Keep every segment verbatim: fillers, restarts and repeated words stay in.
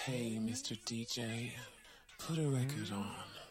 Hey, Mister D J, put a record on.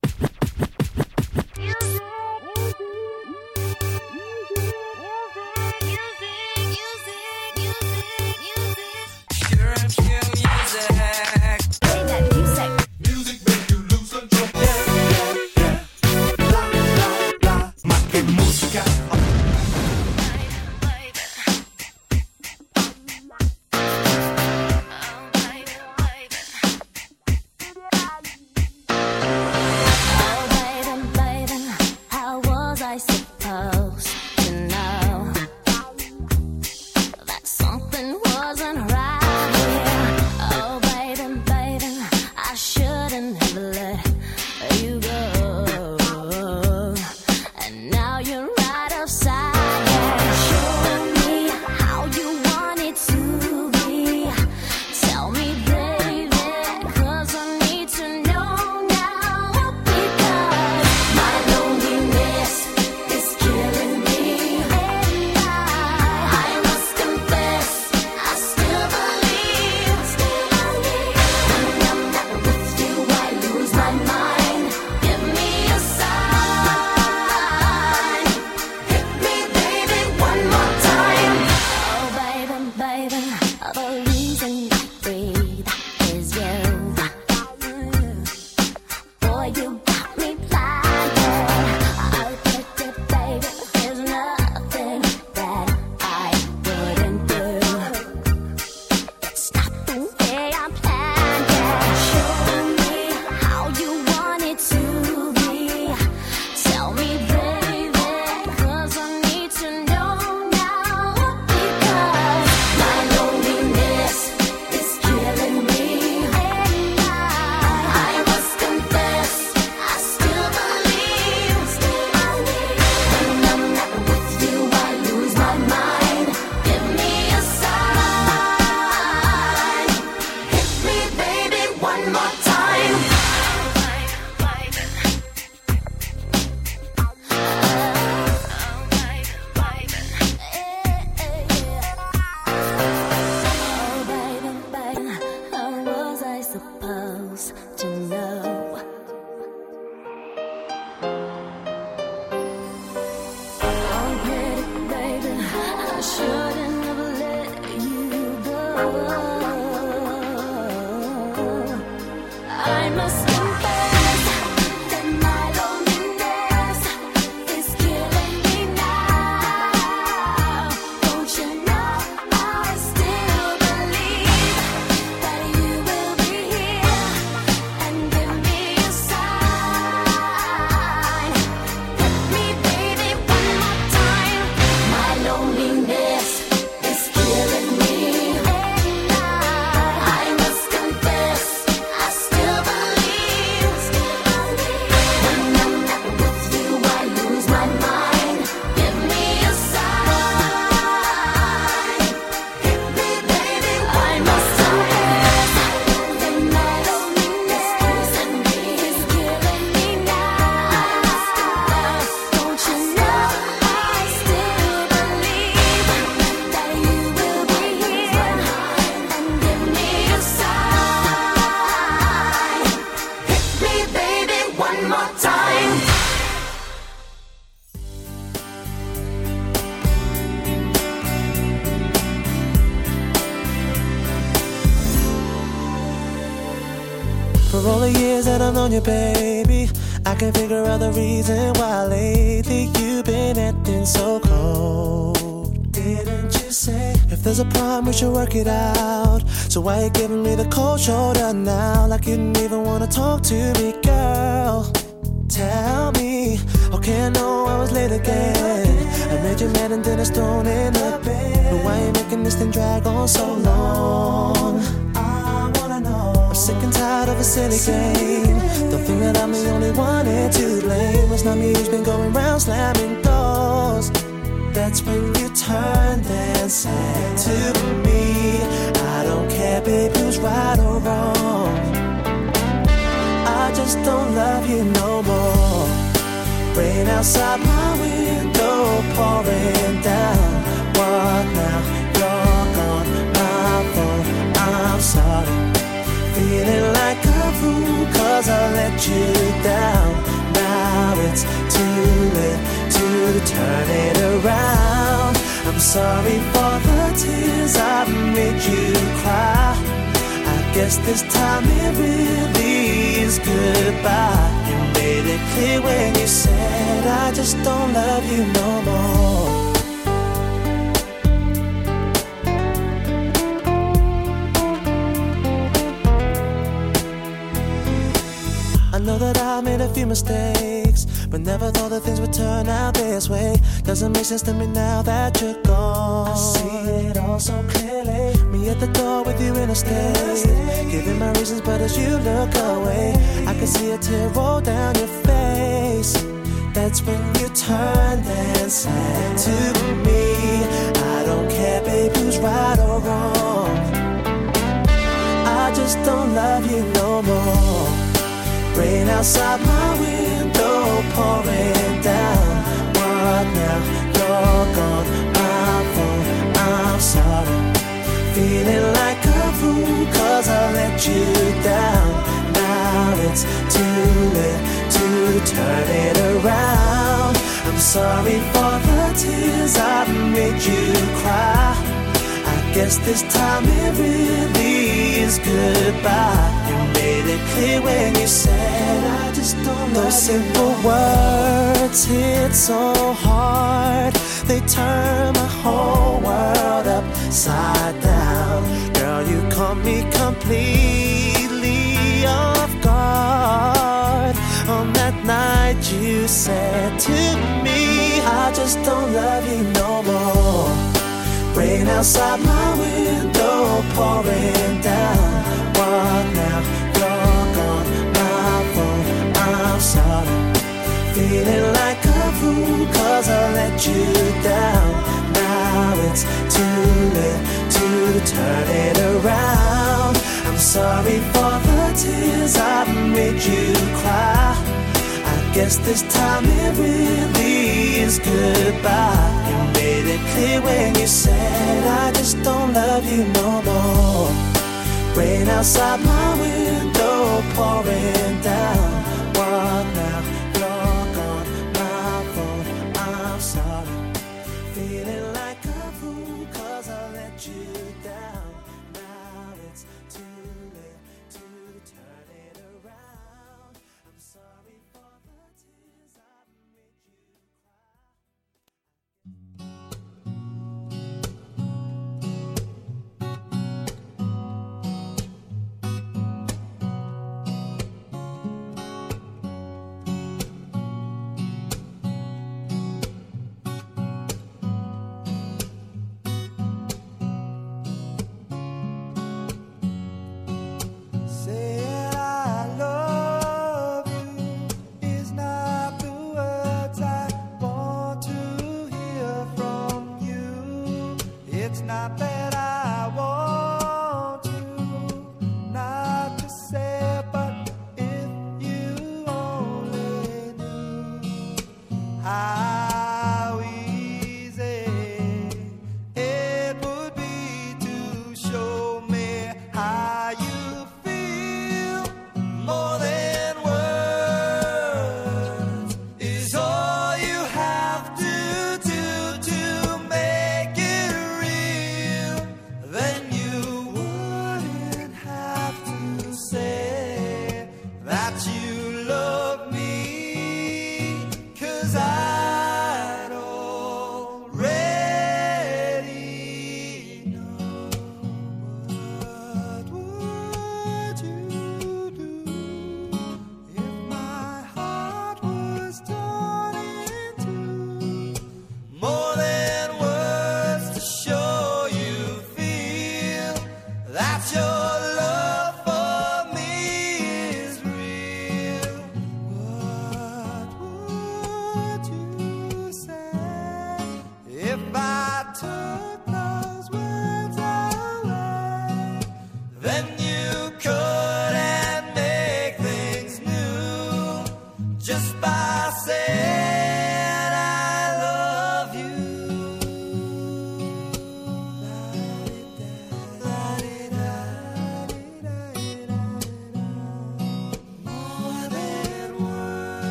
For all the years that I've known you, baby, I can't figure out the reason why lately you've been acting so cold. Didn't you say if there's a problem we should work it out? So why you giving me the cold shoulder now, like you didn't even wanna talk to me, girl? Tell me, okay, I know I was late again. I made you mad and then I was thrown in the bed. But why you making this thing drag on so long? I wanna know. I'm sick and tired of a silly game. Don't think that I'm the only one here to blame. It's not me who's been going round slamming doors. That's when you turned and said to me, I don't care, babe, who's right or wrong. I just don't love you no more. Rain outside my window pouring down. What now? You're gone, my fault, I'm sorry. Feeling like a fool cause I let you down. Now it's too late to turn it around. I'm sorry for the tears I made you cry. I guess this time it really is goodbye. You made it clear when you said I just don't love you no more. I know that I made a few mistakes, but never thought that things would turn out this way. Doesn't make sense to me now that you're gone. I see it all so clearly. Me at the door with you in a state, giving my reasons, but as you look away, I can see a tear roll down your face. That's when you turned and said to me, I don't care, babe, who's right or wrong. I just don't love you no more. Rain outside my window pouring down. What now? You're gone, my phone, I'm sorry. Feeling like a fool cause I let you down. Now it's too late to turn it around. I'm sorry for the tears I made you cry. I guess this time it really is goodbye. You made it clear when you said I just don't love you. Those simple words hit so hard, they turn my whole world upside down. Girl, you caught me completely off guard. On that night you said to me, I just don't love you no more. Rain outside my window pouring down. What now? You're gone, my phone, I'm sorry. Feeling like a fool cause I let you down. Now it's too late to turn it around. I'm sorry for the tears I made you cry. I guess this time it really is goodbye. You made it clear when you said I just don't love you no more. Rain outside my window pouring down. What now? You're gone, my phone, I'm sorry. Feeling like a fool cause I let you down. Now it's too late to turn it around. I'm sorry for the tears I made you cry.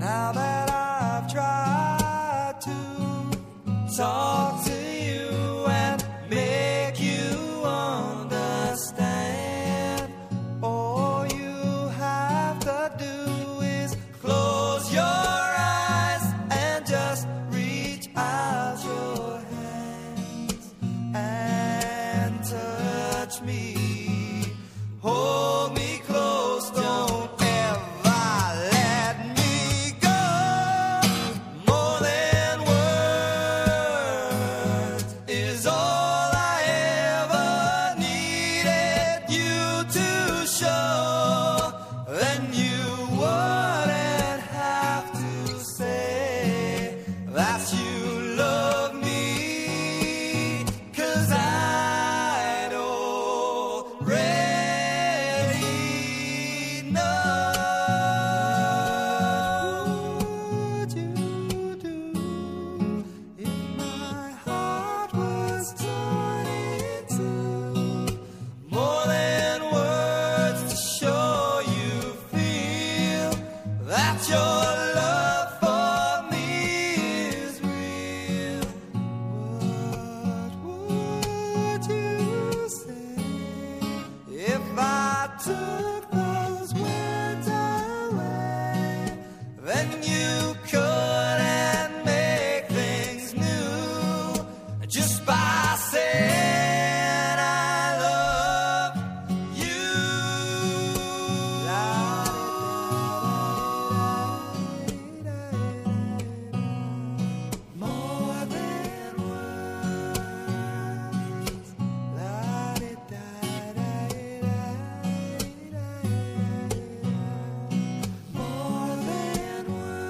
Now that I've tried to talk to you and make you understand, all you have to do is close your eyes and just reach out your hands and touch me. Hold me close, don't ever let me go. More than words is all I ever needed you to show. Then you wouldn't have to say that you love me, 'cause I'd already know. What would you do if my heart was torn in two? More than words to show you feel that your love for me is real. What would you say if I took those words away? Then you couldn't make things new just by saying I love you. More than words. More than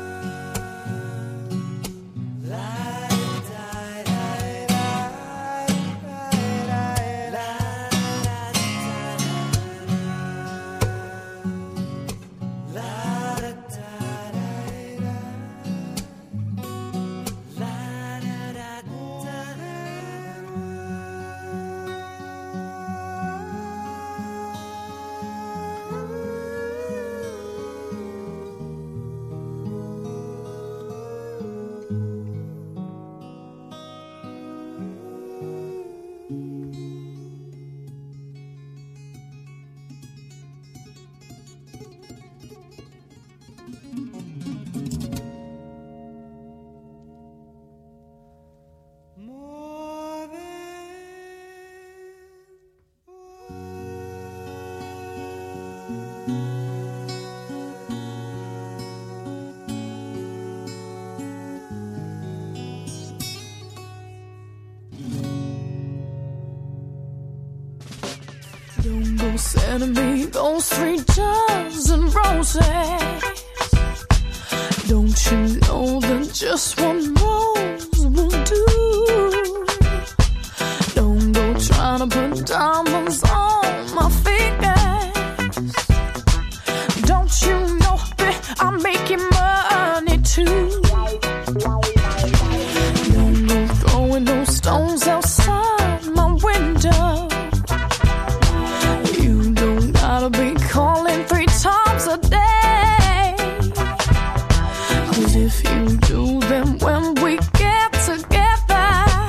Don't go sending me those three dozen roses. Don't you know that just one rose will do? Don't go trying to put diamonds on my fingers. Don't you know that I'm making money too? Don't go throwing those stones outside my window. You don't gotta be calling three times a day. 'Cause if you do, then when we get together,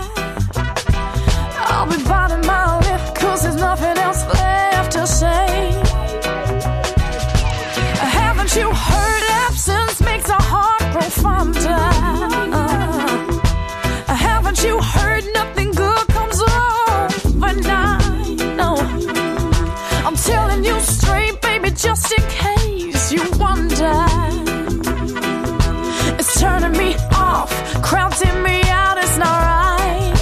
I'll be biting my lip, 'cause there's nothing else left to say. Haven't you heard absence makes a heart grow fonder? Haven't you heard nothing good comes overnight? No, I'm telling you straight, baby, just in case you wonder. It's turning me off, crowding me out, it's not right.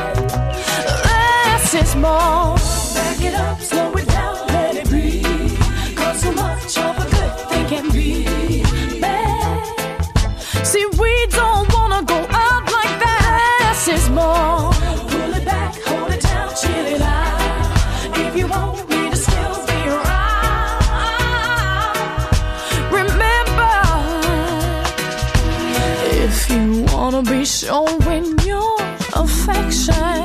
Less is more. Back it up, slow it down, let it breathe. 'Cause so much of a good thing can be bad. See, we don't wanna go out like that. Less is more. Pull it back, hold it down, chill it out. If you want me to still be around, remember, if you wanna be showing your affection,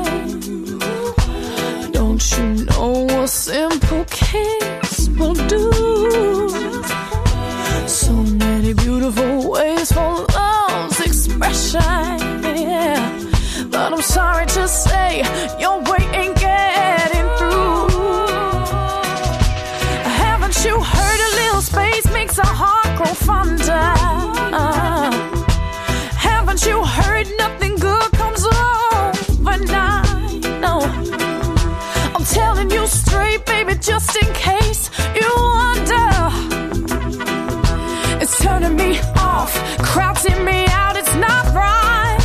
don't you know a simple kiss will do? So many beautiful ways praise for love's expression, yeah. But I'm sorry to say your way ain't getting through. Haven't you heard a little space makes a heart grow fonder? Uh, haven't you heard nothing good comes overnight? No, I'm telling you straight, baby, just in case you wonder. It's turning me off, crowding me out, it's not right.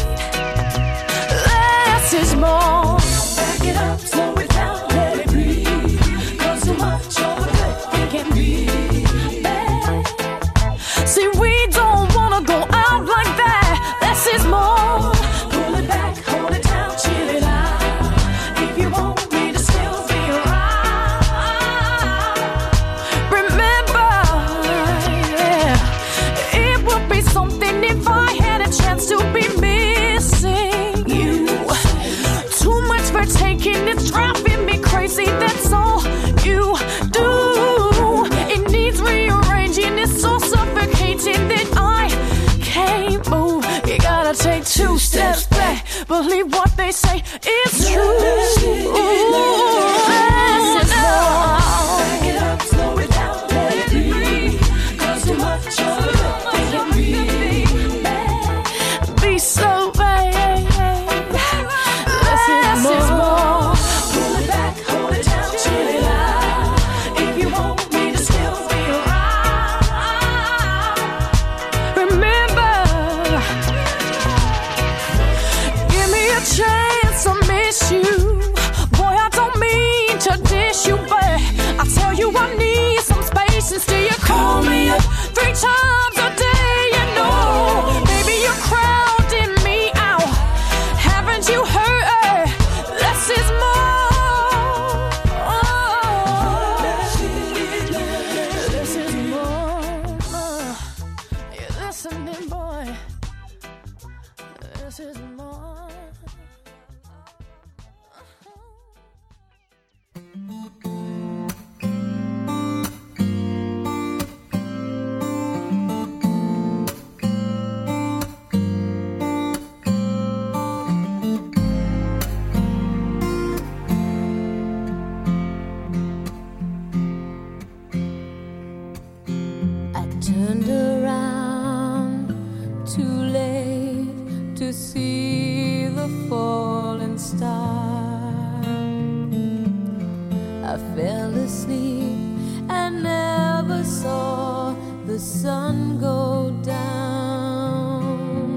Less is more. Back it up, slow it down, let it breathe. Cause too much of a good thing can be bad. See, we don't wanna go out like that. Less is more. Pull it back, hold it down, chill it out. If you want me to still be around, remember, yeah, it would be something if I had a chance to be missing you. Too much for taking, it's driving me crazy, that's all you do. It needs rearranging, it's so suffocating that I can't move. You gotta take two steps back, believe what they say is true. Less is more. Back it up, slow it down, let it breathe. Cause too much of a good thing can be bad. Be so bad. Less is more. Pull it back, hold it down, chill it out. If you want me to still be around, remember, give me a chance to miss you. Boy, I don't mean to dish you, but I tell you I need some space, and still you call me up three times a day. You know, baby, you're crowding me out. Haven't you heard? Less is more. Less is more. You listening, boy? Less is more. I turned around too late to see the falling star. I fell asleep and never saw the sun go down.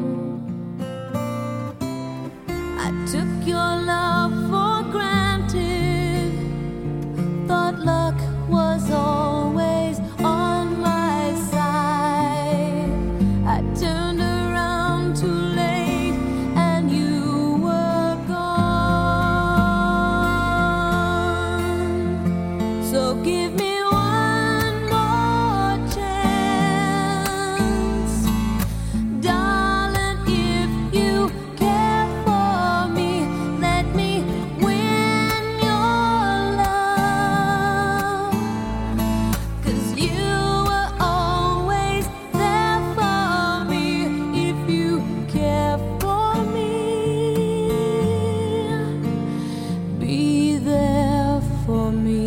I took your love for granted, thought luck was always on my side. I turned around too late and you were gone. So give me one more chance, darling, if you care for me, let me win your love. 'Cause you were always there for me, if you care for me, be there for me.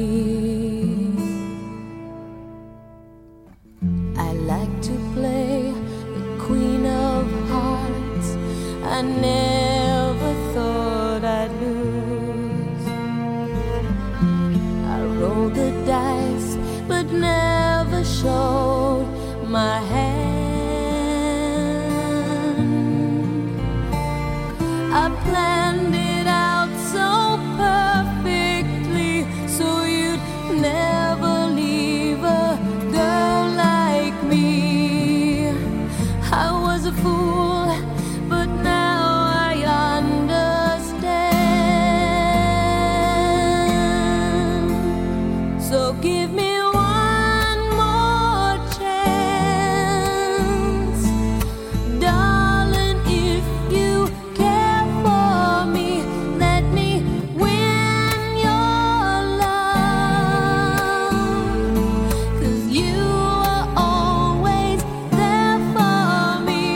I like to play the Queen of Hearts. I never thought I'd lose. I rolled the dice, but never showed my hand. I planned it out so perfectly, so you'd never leave a girl like me. I was a fool, but now I understand. So give me one more chance, darling, if you care for me, let me win your love. 'Cause you were always there for me,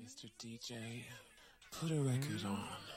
Mister D J, put a record on.